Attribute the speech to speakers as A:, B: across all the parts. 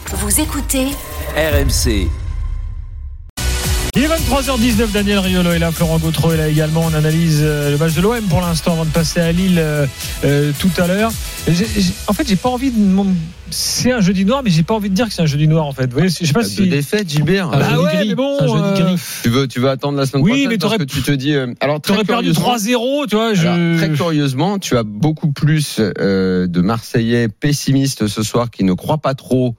A: Vous écoutez
B: RMC.
C: Il est 23h19, Daniel Riolo est là, Florent Gautreau est là également. On analyse le match de l'OM pour l'instant avant de passer à Lille tout à l'heure. En fait, j'ai pas envie de... C'est un jeudi noir, mais j'ai pas envie de dire que c'est un jeudi noir en fait. Vous voyez, je sais pas si...
D: De défaite, Gilbert.
C: Ah ouais, mais bon...
D: Tu veux attendre la semaine prochaine
C: mais
D: parce que tu te dis... Alors,
C: t'aurais perdu 3-0, tu vois.
D: Très curieusement, tu as beaucoup plus de Marseillais pessimistes ce soir qui ne croient pas trop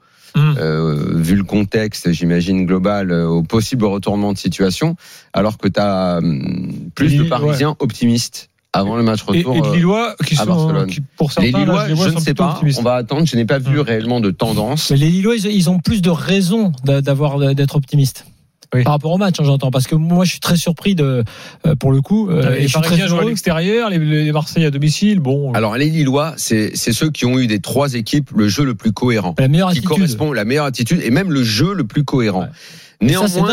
D: vu le contexte, j'imagine, global, au possible retournement de situation, alors que tu as plus de Parisiens optimistes avant le match retour
C: et de Lillois qui sont,
D: Barcelone.
C: Pour certains,
D: les Lillois, je ne sais pas,
C: optimistes.
D: On va attendre, je n'ai pas vu réellement de tendance.
E: Mais les Lillois, ils ont plus de raisons d'être optimistes. Oui. Par rapport au match, j'entends, parce que moi je suis très surpris pour le coup.
C: Les Parisiens jouent à l'extérieur, les Marseillais à domicile. Bon.
D: Alors les Lillois, c'est ceux qui ont eu des trois équipes le jeu le plus cohérent,
E: la meilleure attitude.
D: Qui correspond la meilleure attitude et même le jeu le plus cohérent. Ouais. Néanmoins,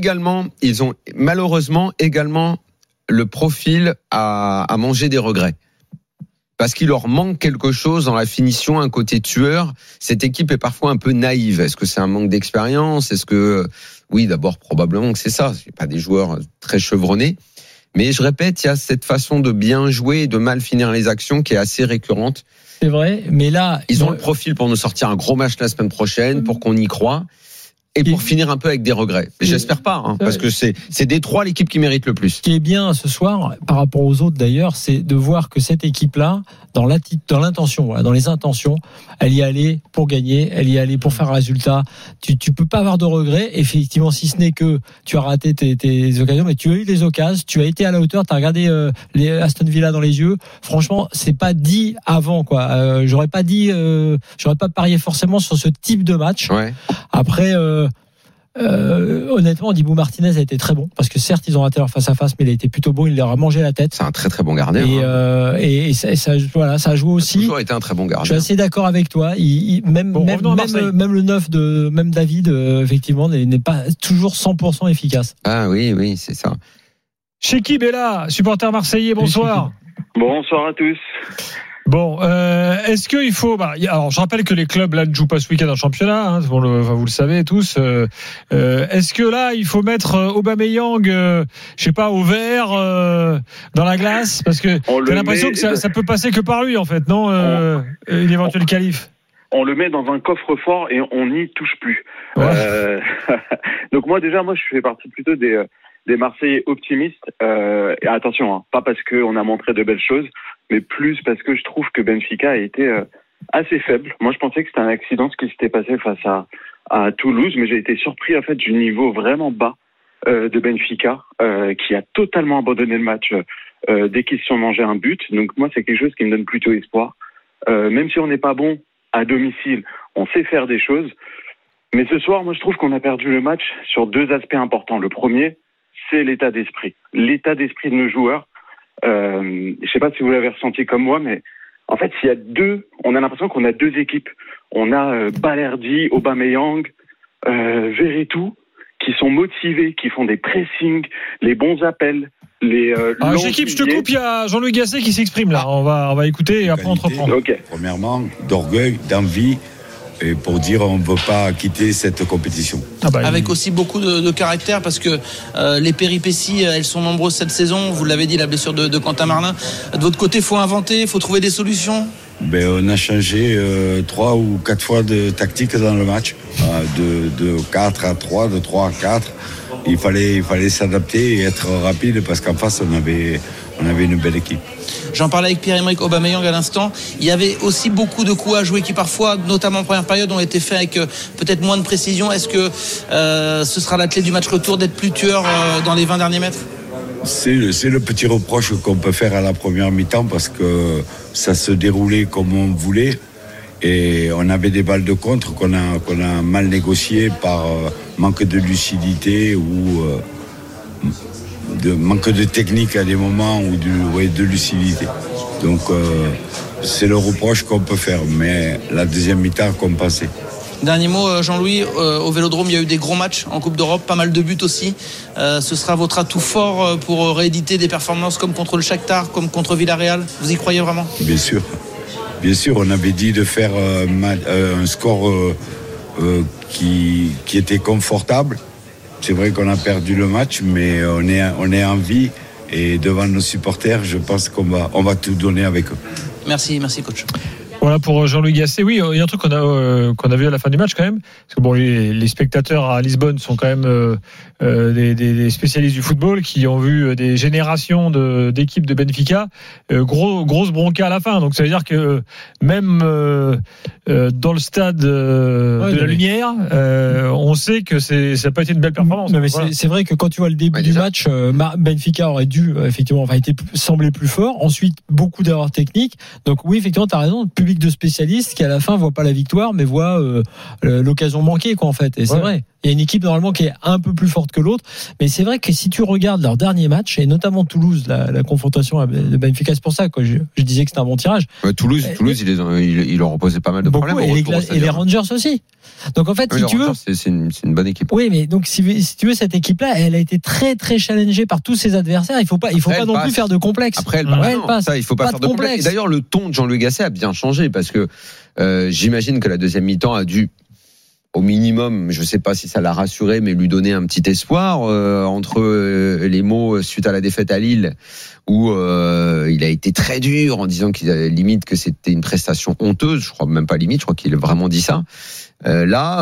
D: ils ont malheureusement également le profil à manger des regrets. Parce qu'il leur manque quelque chose dans la finition, un côté tueur. Cette équipe est parfois un peu naïve. Est-ce que c'est un manque d'expérience ? Est-ce que... Oui, d'abord, probablement que c'est ça. Ce n'est pas des joueurs très chevronnés. Mais je répète, il y a cette façon de bien jouer et de mal finir les actions qui est assez récurrente.
E: C'est vrai, mais là...
D: Ils ont le profil pour nous sortir un gros match la semaine prochaine, pour qu'on y croit. Et pour finir un peu avec des regrets. J'espère pas, parce que c'est Détroit l'équipe qui mérite le plus.
E: Ce qui est bien ce soir, par rapport aux autres d'ailleurs, c'est de voir que cette équipe-là, dans l'intention, voilà, dans les intentions, elle y allait pour gagner, elle y allait pour faire un résultat. Tu peux pas avoir de regrets, effectivement, si ce n'est que tu as raté tes occasions, mais tu as eu des occasions, tu as été à la hauteur, tu as regardé les Aston Villa dans les yeux. Franchement, c'est pas dit avant, quoi. J'aurais pas parié forcément sur ce type de match. Ouais. Après, honnêtement, Dibou Martinez a été très bon parce que certes ils ont raté leur face à face, mais il a été plutôt bon, il leur a mangé la tête.
D: C'est un très très bon gardien.
E: Et ça a joué aussi. Il a
D: toujours été un très bon gardien.
E: Je suis assez d'accord avec toi. Même le 9 de David, effectivement, n'est pas toujours 100% efficace.
D: Ah oui, c'est ça.
C: Chekib est là, supporter marseillais. Bonsoir.
F: Bonsoir à tous.
C: Bon, est-ce qu'il faut... alors, je rappelle que les clubs là ne jouent pas ce week-end en championnat, vous le savez tous. Est-ce que là, il faut mettre Aubameyang, je sais pas, au vert, dans la glace, parce que t'as l'impression que ça peut passer que par lui, en fait, non une éventuelle qualif.
F: On le met dans un coffre-fort et on n'y touche plus. Ouais. Donc moi, je fais partie plutôt des Marseillais optimistes. Et attention, pas parce qu'on a montré de belles choses, mais plus parce que je trouve que Benfica a été assez faible. Moi, je pensais que c'était un accident ce qui s'était passé face à Toulouse, mais j'ai été surpris en fait du niveau vraiment bas de Benfica, qui a totalement abandonné le match dès qu'ils se sont mangés un but. Donc moi, c'est quelque chose qui me donne plutôt espoir. Même si on n'est pas bon à domicile, on sait faire des choses. Mais ce soir, moi, je trouve qu'on a perdu le match sur deux aspects importants. Le premier, c'est l'état d'esprit. L'état d'esprit de nos joueurs. Je sais pas si vous l'avez ressenti comme moi, mais en fait, on a l'impression qu'on a deux équipes. On a Balerdi, Aubameyang, Veretout, qui sont motivés, qui font des pressings, les bons appels.
C: J'équipe, je te coupe, il y a Jean-Louis Gasset qui s'exprime là. On va écouter et après on te reprend.
F: Okay.
G: Premièrement, d'orgueil, d'envie. Et pour dire on ne veut pas quitter cette compétition.
H: Avec aussi beaucoup de caractère parce que les péripéties elles sont nombreuses cette saison. Vous l'avez dit, la blessure de Quentin Marlin. De votre côté, il faut inventer, il faut trouver des solutions.
G: On a changé 3 ou 4 fois de tactique dans le match, de 4 à 3, de 3 à 4. Il fallait s'adapter et être rapide parce qu'en face on avait une belle équipe.
H: J'en parlais avec Pierre-Emerick Aubameyang à l'instant. Il y avait aussi beaucoup de coups à jouer qui parfois, notamment en première période, ont été faits avec peut-être moins de précision. Est-ce que ce sera la clé du match retour d'être plus tueur dans les 20 derniers mètres ?
G: C'est le petit reproche qu'on peut faire à la première mi-temps parce que ça se déroulait comme on voulait et on avait des balles de contre qu'on a mal négociées par manque de lucidité ou de manque de technique à des moments ou de lucidité. Donc c'est le reproche qu'on peut faire, mais la deuxième mi-temps compensée.
H: Dernier mot, Jean-Louis, au Vélodrome, il y a eu des gros matchs en Coupe d'Europe, pas mal de buts aussi. Ce sera votre atout fort pour rééditer des performances comme contre le Shakhtar, comme contre Villarreal. Vous y croyez vraiment ?
G: Bien sûr, on avait dit de faire un score qui était confortable. C'est vrai qu'on a perdu le match, mais on est en vie et devant nos supporters, je pense qu'on va tout donner avec eux.
H: Merci coach.
C: Voilà pour Jean-Louis Gasset. Oui, il y a un truc qu'on a vu à la fin du match quand même, parce que bon, les spectateurs à Lisbonne sont quand même des spécialistes du football qui ont vu des générations d'équipes de Benfica, grosse bronca à la fin. Donc ça veut dire que même dans le stade de la Lumière, on sait que ça n'a pas été une belle performance.
E: Mais voilà. C'est vrai que quand tu vois le début du match, Benfica aurait dû effectivement sembler plus fort. Ensuite, beaucoup d'erreurs techniques. Donc oui, effectivement, tu as raison. Public de spécialistes qui à la fin voit pas la victoire mais voit l'occasion manquée quoi en fait. Et c'est vrai, il y a une équipe normalement qui est un peu plus forte que l'autre, mais c'est vrai que si tu regardes leur dernier match et notamment Toulouse, la confrontation de Benfica, c'est pour ça que je disais que c'était un bon tirage.
D: Toulouse ils leur ont posé pas mal de problèmes
E: et les Rangers aussi. Donc en fait, si tu veux,
D: c'est une bonne équipe.
E: Oui, mais donc si tu veux, cette équipe-là, elle a été très très challengée par tous ses adversaires. Il faut pas non plus faire de complexe.
D: Après, elle passe. Ça, il faut pas faire de complexe. Et d'ailleurs, le ton de Jean-Louis Gasset a bien changé parce que j'imagine que la deuxième mi-temps a dû, au minimum, je sais pas si ça l'a rassuré, mais lui donner un petit espoir entre les mots suite à la défaite à Lille où il a été très dur en disant qu'il limite que c'était une prestation honteuse. Je crois même pas limite, je crois qu'il a vraiment dit ça. Là,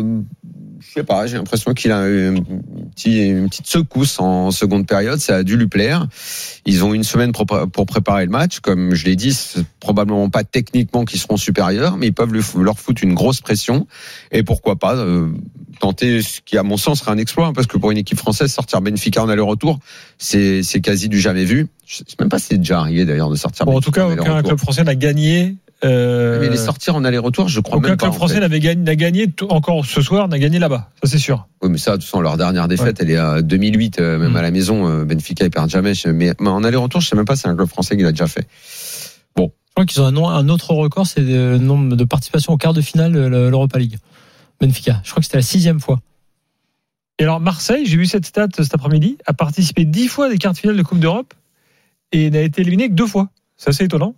D: je sais pas, j'ai l'impression qu'il a eu une petite secousse en seconde période. Ça a dû lui plaire. Ils ont une semaine pour préparer le match. Comme je l'ai dit, c'est probablement pas techniquement qu'ils seront supérieurs, mais ils peuvent leur foutre une grosse pression. Et pourquoi pas tenter ce qui, à mon sens, serait un exploit, parce que pour une équipe française, sortir Benfica en aller-retour, c'est quasi du jamais vu. Je sais même pas si c'est déjà arrivé d'ailleurs de sortir.
C: Bon, en tout cas, aucun club français n'a gagné.
D: Mais les sortir en aller-retour, je crois même pas.
C: Aucun club français n'a gagné encore ce soir, n'a gagné là-bas, ça c'est sûr.
D: Oui, mais ça, de toute façon, leur dernière défaite, elle est à 2008, même à la maison. Benfica, ils perdent jamais. Mais en aller-retour, je sais même pas si c'est un club français qui l'a déjà fait. Bon.
E: Je crois qu'ils ont un autre record, c'est le nombre de participations au quart de finale de l'Europa League. Benfica, je crois que c'était la 6e fois.
C: Et alors Marseille, j'ai vu cette stat cet après-midi, a participé 10 fois à des quarts de finale de Coupe d'Europe et n'a été éliminé que 2 fois. C'est assez étonnant.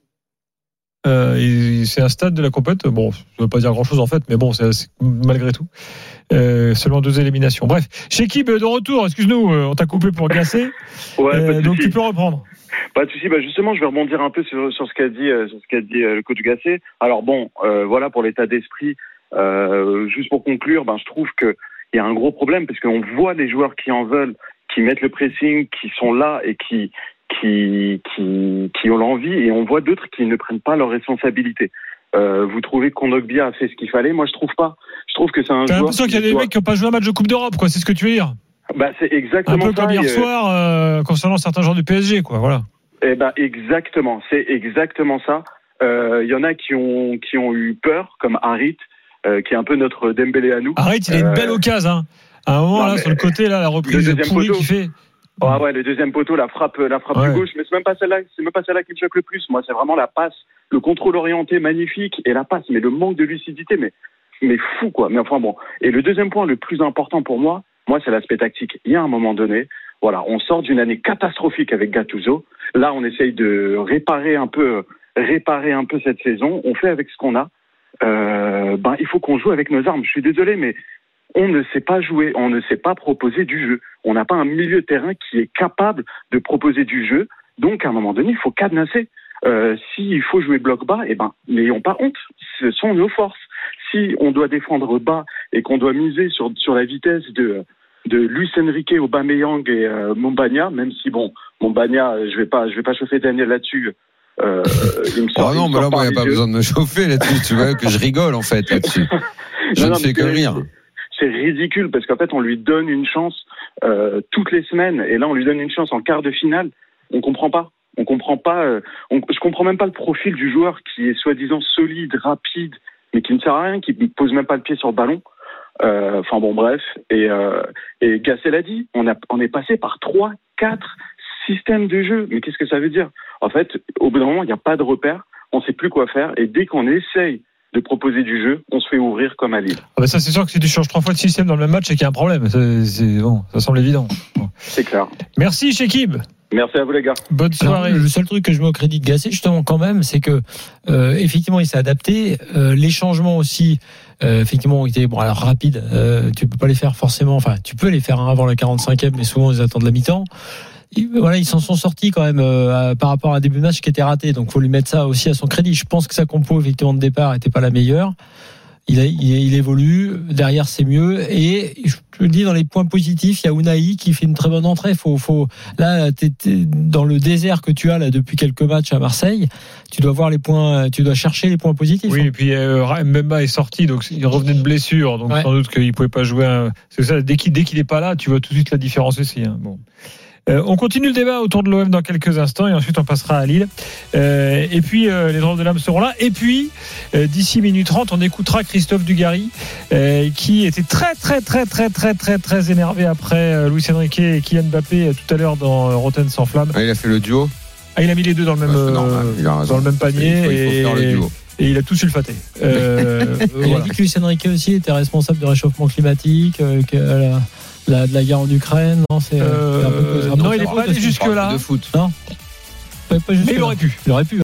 C: C'est un stade de la compète. Bon, ça ne veut pas dire grand-chose en fait, mais bon, c'est malgré tout. Seulement 2 éliminations. Bref, Chekib de retour. Excuse-nous, on t'a coupé pour Gasset. Donc tu peux reprendre.
F: Pas de souci. Justement, je vais rebondir un peu sur ce qu'a dit le coach Gasset. Alors bon, voilà pour l'état d'esprit. Juste pour conclure, je trouve que il y a un gros problème parce qu'on voit des joueurs qui en veulent, qui mettent le pressing, qui sont là et qui ont l'envie, et on voit d'autres qui ne prennent pas leurs responsabilités. Vous trouvez que Kondogbia a fait ce qu'il fallait? Moi, je trouve pas. Je trouve que c'est un joueur.
C: T'as l'impression qu'il y a des mecs qui n'ont pas joué un match de Coupe d'Europe, quoi. C'est ce que tu veux dire?
F: C'est exactement ça.
C: Un peu comme hier soir, concernant certains joueurs du PSG, quoi. Voilà.
F: Exactement. C'est exactement ça. Il y en a qui ont eu peur, comme Harit, qui est un peu notre Dembélé à nous.
C: Harit, il a une belle occasion, hein. À un moment, sur le côté, la reprise de pourri qui fait.
F: Le deuxième poteau, la frappe du gauche, mais c'est même pas celle-là qui me choque le plus. Moi, c'est vraiment la passe, le contrôle orienté magnifique et la passe, mais le manque de lucidité, mais fou, quoi. Mais enfin bon. Et le deuxième point, le plus important pour moi, c'est l'aspect tactique. Il y a un moment donné, voilà, on sort d'une année catastrophique avec Gattuso. Là, on essaye de réparer un peu cette saison. On fait avec ce qu'on a. Il faut qu'on joue avec nos armes. Je suis désolé, mais on ne sait pas jouer, on ne sait pas proposer du jeu. On n'a pas un milieu de terrain qui est capable de proposer du jeu. Donc, à un moment donné, il faut cadenasser. S'il faut jouer bloc bas, n'ayons pas honte. Ce sont nos forces. Si on doit défendre bas et qu'on doit miser sur la vitesse de Luis Enrique, Aubameyang et Mombagna, même si Mombagna, je vais pas chauffer Daniel là-dessus. Il me sort,
D: non, mais là, moi, il n'y a pas besoin de me chauffer là-dessus. Tu vois que je rigole en fait là-dessus. Je ne fais que rire.
F: C'est ridicule parce qu'en fait, on lui donne une chance toutes les semaines, et là, on lui donne une chance en quart de finale. On comprend pas. Je comprends même pas le profil du joueur qui est soi-disant solide, rapide, mais qui ne sert à rien, qui ne pose même pas le pied sur le ballon. Bref. Et Gasset l'a dit, on est passé par 3, 4 systèmes de jeu. Mais qu'est-ce que ça veut dire? En fait, au bout d'un moment, il n'y a pas de repère, on ne sait plus quoi faire, et dès qu'on essaye de proposer du jeu, on se fait ouvrir comme à Lille.
C: Ça, c'est sûr que si tu changes 3 fois de système dans le même match, c'est qu'il y a un problème. Ça semble évident. Bon.
F: C'est clair.
C: Merci, Chekib.
F: Merci à vous les gars.
C: Bonne soirée.
E: Alors, le seul truc que je mets au crédit de Gasset, justement, quand même, c'est que effectivement, il s'est adapté. Les changements aussi, effectivement, ont été alors rapides. Tu peux pas les faire forcément. Enfin, tu peux les faire avant la 45e, mais souvent ils attendent la mi-temps. Voilà, ils s'en sont sortis quand même par rapport à un début de match qui était raté. Donc, faut lui mettre ça aussi à son crédit. Je pense que sa compo effectivement de départ était pas la meilleure. Il évolue, derrière c'est mieux, et je te le dis, dans les points positifs, il y a Unai qui fait une très bonne entrée. Là, t'es dans le désert que tu as là depuis quelques matchs à Marseille, tu dois voir les points, tu dois chercher les points positifs.
C: Oui, et puis Mbemba est sorti, donc il revenait de blessure, donc sans doute qu'il pouvait pas jouer. C'est ça, dès qu'il est pas là, tu vois tout de suite la différence aussi. Bon. On continue le débat autour de l'OM dans quelques instants et ensuite on passera à Lille. Et puis les drôles de l'âme seront là. Et puis d'ici minute 30, on écoutera Christophe Dugarry qui était très énervé après Luis Enrique et Kylian Mbappé tout à l'heure dans Rotten sans flamme.
D: Il a fait le duo.
C: Il a mis les deux dans le même panier.
D: Il faut faire le duo.
C: Et il a tout sulfaté.
E: Il a dit que Luis Enrique aussi était responsable du réchauffement climatique, de la guerre en Ukraine. Non,
C: non, il n'est pas allé jusque-là.
D: De foot.
E: Non.
C: Mais il aurait pu.